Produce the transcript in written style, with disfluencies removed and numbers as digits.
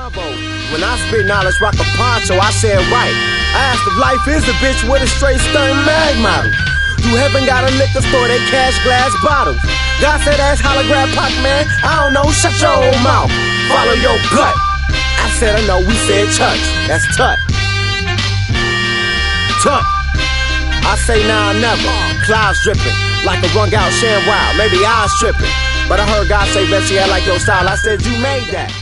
combo. When I spit knowledge, rock a poncho, I said right. I asked if life is a bitch with a straight stern mag model. You haven't got a liquor store, they cash glass bottles. God said ass hologram pop, man. I don't know, shut your old mouth. Follow your gut. I said I know, we said church. That's tut. Tut. I say now or never. Clouds dripping like a wrung out ShamWow. Maybe I was tripping, but I heard God say, bet she had like your style. I said, you made that.